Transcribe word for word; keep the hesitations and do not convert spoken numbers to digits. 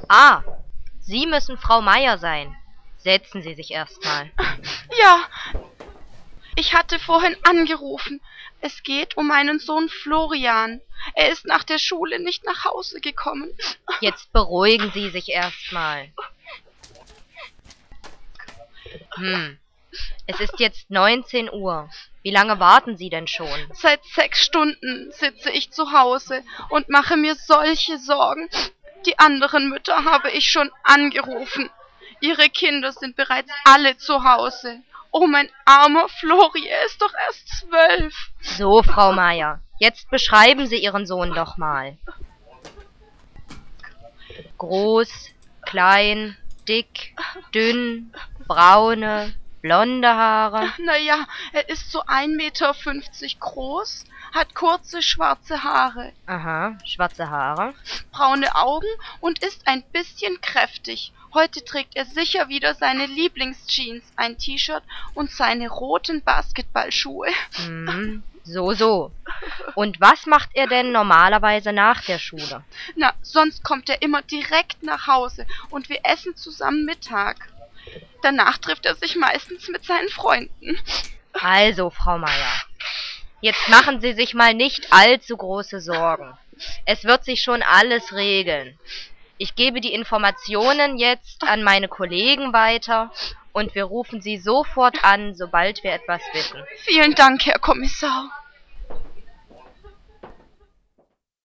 Ah, Sie müssen Frau Meier sein. Setzen Sie sich erst mal. Ja, ich hatte vorhin angerufen. Es geht um meinen Sohn Florian. Er ist nach der Schule nicht nach Hause gekommen. Jetzt beruhigen Sie sich erst mal. Hm, es ist jetzt neunzehn Uhr. Wie lange warten Sie denn schon? Seit sechs Stunden sitze ich zu Hause und mache mir solche Sorgen. Die anderen Mütter habe ich schon angerufen. Ihre Kinder sind bereits alle zu Hause. Oh, mein armer Flori, er ist doch erst zwölf. So, Frau Meier, jetzt beschreiben Sie Ihren Sohn doch mal. Groß, klein, dick, dünn, braune, blonde Haare. Naja, er ist so ein Meter fünfzig groß, hat kurze schwarze Haare, Aha, schwarze Haare. braune Augen und ist ein bisschen kräftig. Heute trägt er sicher wieder seine Lieblingsjeans, ein T-Shirt und seine roten Basketballschuhe. Hm, so, so. Und was macht er denn normalerweise nach der Schule? Na, sonst kommt er immer direkt nach Hause und wir essen zusammen Mittag. Danach trifft er sich meistens mit seinen Freunden. Also, Frau Meier, jetzt machen Sie sich mal nicht allzu große Sorgen. Es wird sich schon alles regeln. Ich gebe die Informationen jetzt an meine Kollegen weiter und wir rufen Sie sofort an, sobald wir etwas wissen. Vielen Dank, Herr Kommissar.